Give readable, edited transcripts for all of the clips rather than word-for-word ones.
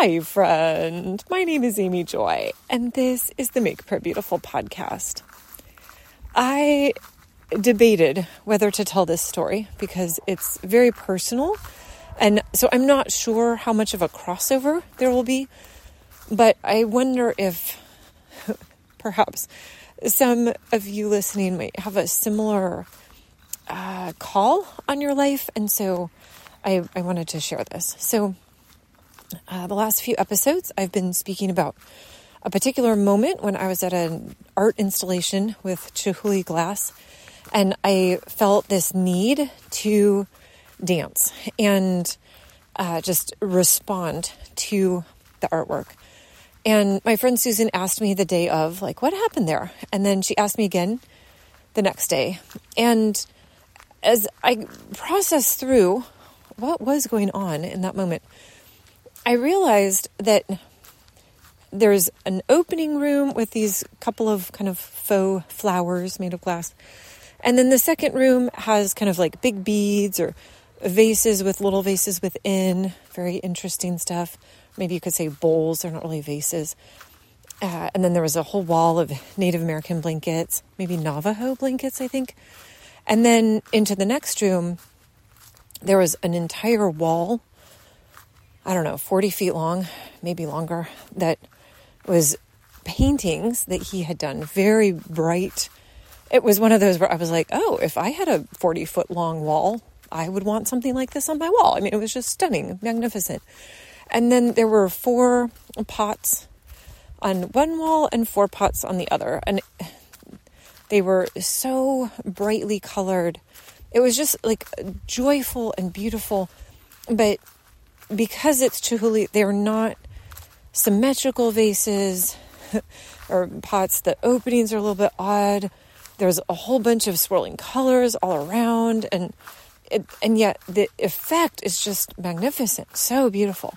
Hi, friend. My name is Amy Joy, and this is the Make Prayer Beautiful podcast. I debated whether to tell this story because it's very personal, and so I'm not sure how much of a crossover there will be, but I wonder if perhaps some of you listening might have a similar call on your life, and so I wanted to share this. So the last few episodes, I've been speaking about a particular moment when I was at an art installation with Chihuly Glass, and I felt this need to dance and just respond to the artwork. And my friend Susan asked me the day of, what happened there? And then she asked me again the next day. And as I processed through what was going on in that moment, I realized that there's an opening room with these couple of kind of faux flowers made of glass. And then the second room has kind of like big beads or vases with little vases within. Very interesting stuff. Maybe you could say bowls. They're not really vases. And then there was a whole wall of Native American blankets, maybe Navajo blankets, I think. And then into the next room, there was an entire wall, 40 feet long, maybe longer, that was paintings that he had done, very bright. It was one of those where I was like, oh, if I had a 40-foot long wall, I would want something like this on my wall. I mean, it was just stunning, magnificent. And then there were 4 pots on one wall and 4 pots on the other. And they were so brightly colored. It was just joyful and beautiful, but because it's Chihuly, they're not symmetrical vases or pots. The openings are a little bit odd. There's a whole bunch of swirling colors all around, and yet the effect is just magnificent, so beautiful.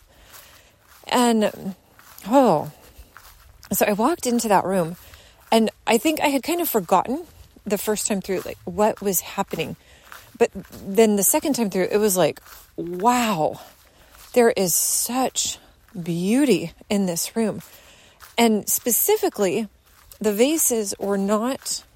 And so I walked into that room, and I think I had kind of forgotten the first time through what was happening. But then the second time through, it was wow. There is such beauty in this room. And specifically, the vases were not,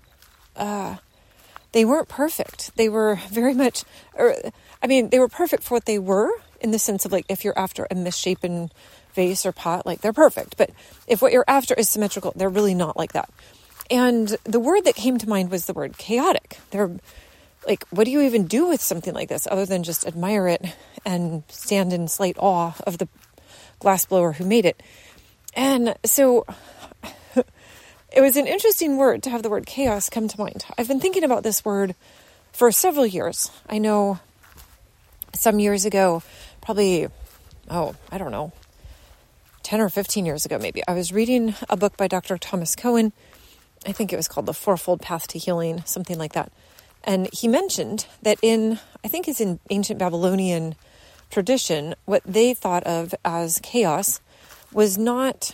they weren't perfect. They were very much, they were perfect for what they were, in the sense of if you're after a misshapen vase or pot, they're perfect. But if what you're after is symmetrical, they're really not like that. And the word that came to mind was the word chaotic. They're what do you even do with something like this other than just admire it and stand in slight awe of the glassblower who made it? And so it was an interesting word to have the word chaos come to mind. I've been thinking about this word for several years. I know some years ago, probably, 10 or 15 years ago maybe, I was reading a book by Dr. Thomas Cohen. I think it was called The Fourfold Path to Healing, something like that. And he mentioned that in ancient Babylonian tradition, what they thought of as chaos was not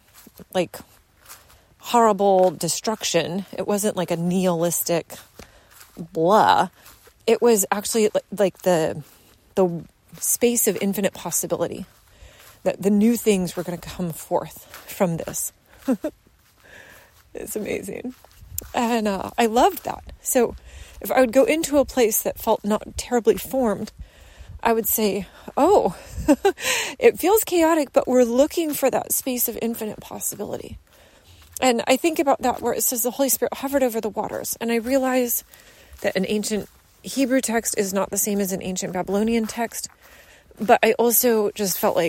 horrible destruction. It wasn't a nihilistic blah. It was actually the space of infinite possibility, that the new things were going to come forth from this. It's amazing. And I loved that. So if I would go into a place that felt not terribly formed, I would say, it feels chaotic, but we're looking for that space of infinite possibility. And I think about that where it says the Holy Spirit hovered over the waters. And I realize that an ancient Hebrew text is not the same as an ancient Babylonian text. But I also just felt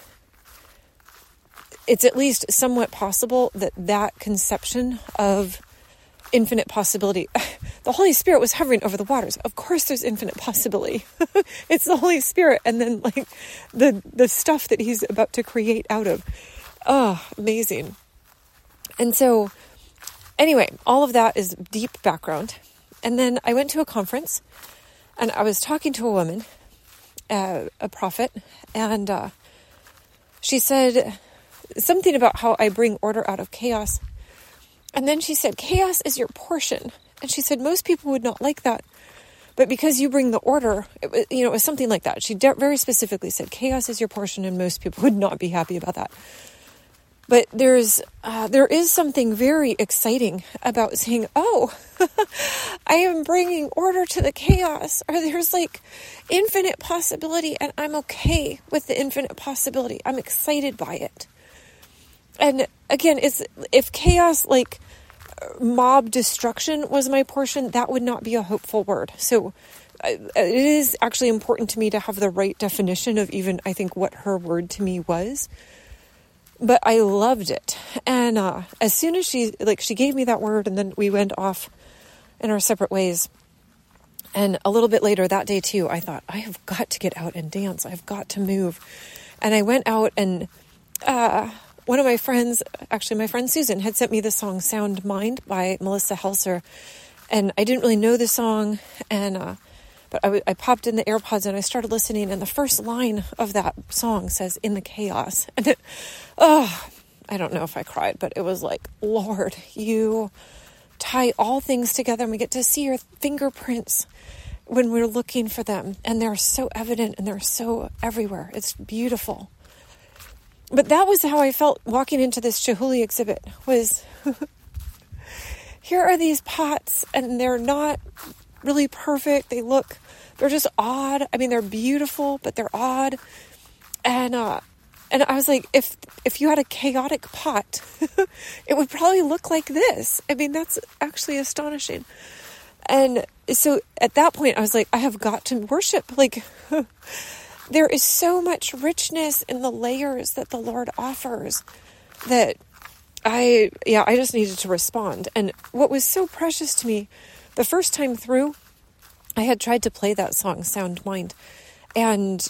it's at least somewhat possible that conception of infinite possibility. The Holy Spirit was hovering over the waters. Of course there's infinite possibility. It's the Holy Spirit, and then the stuff that he's about to create out of. Oh, amazing. And so anyway, all of that is deep background. And then I went to a conference, and I was talking to a woman, a prophet, and she said something about how I bring order out of chaos. And then she said, chaos is your portion. And she said, most people would not like that. But because you bring the order, it was something like that. She very specifically said, chaos is your portion, and most people would not be happy about that. But there is something very exciting about saying, oh, I am bringing order to the chaos, or there's like infinite possibility, and I'm okay with the infinite possibility. I'm excited by it. And again, if chaos, like mob destruction, was my portion, that would not be a hopeful word. So it is actually important to me to have the right definition of even, I think, what her word to me was. But I loved it. And as soon as she gave me that word, and then we went off in our separate ways. And a little bit later that day too, I thought, I have got to get out and dance. I've got to move. And I went out, and one of my friends, actually my friend Susan, had sent me the song Sound Mind by Melissa Helser. And I didn't really know the song. And but I popped in the AirPods and I started listening, and the first line of that song says, "In the chaos." And I don't know if I cried, but it was like, Lord, you tie all things together, and we get to see your fingerprints when we're looking for them. And they're so evident, and they're so everywhere. It's beautiful. But that was how I felt walking into this Chihuly exhibit, was here are these pots, and they're not really perfect. They're just odd. I mean, they're beautiful, but they're odd. And I was like, if you had a chaotic pot, it would probably look like this. I mean, that's actually astonishing. And so at that point, I was like, I have got to worship. Like, there is so much richness in the layers that the Lord offers that I just needed to respond. And what was so precious to me, the first time through, I had tried to play that song, Sound Mind, and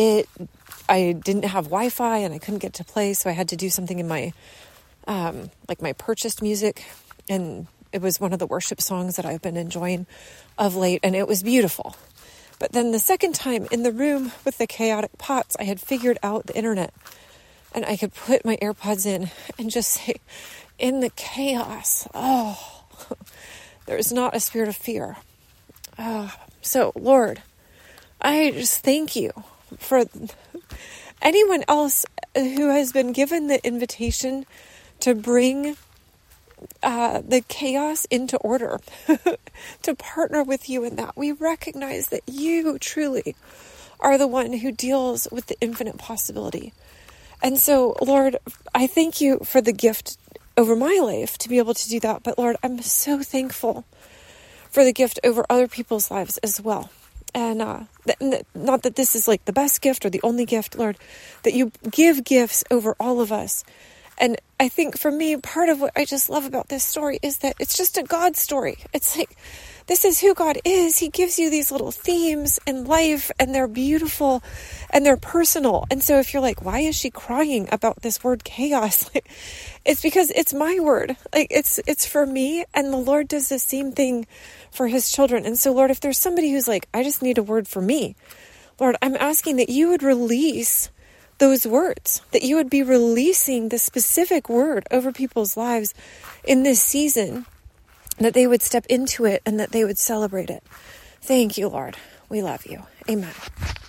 I didn't have Wi-Fi, and I couldn't get to play, so I had to do something in my, my purchased music, and it was one of the worship songs that I've been enjoying of late, and it was beautiful. But then the second time in the room with the chaotic pots, I had figured out the internet, and I could put my AirPods in and just say, in the chaos, there's not a spirit of fear. So, Lord, I just thank you for anyone else who has been given the invitation to bring the chaos into order, to partner with you in that. We recognize that you truly are the one who deals with the infinite possibility. And so, Lord, I thank you for the gift over my life to be able to do that. But Lord, I'm so thankful for the gift over other people's lives as well. And not that this is like the best gift or the only gift, Lord, that you give gifts over all of us. And I think for me, part of what I just love about this story is that it's just a God story. It's like, this is who God is. He gives you these little themes in life, and they're beautiful and they're personal. And so if you're like, why is she crying about this word chaos? Like, it's because it's my word. Like, it's for me, and the Lord does the same thing for his children. And so, Lord, if there's somebody who's like, I just need a word for me, Lord, I'm asking that you would release those words, that you would be releasing the specific word over people's lives in this season, that they would step into it and that they would celebrate it. Thank you, Lord. We love you. Amen.